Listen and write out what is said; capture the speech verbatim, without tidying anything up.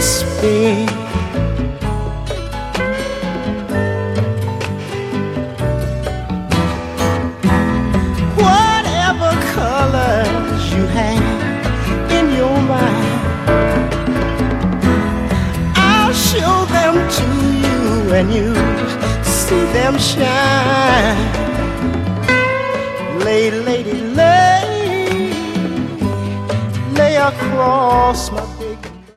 spin. Whatever colors you have in your mind, I'll show them to you and you see them shine. Lady, lady, lay, lay across my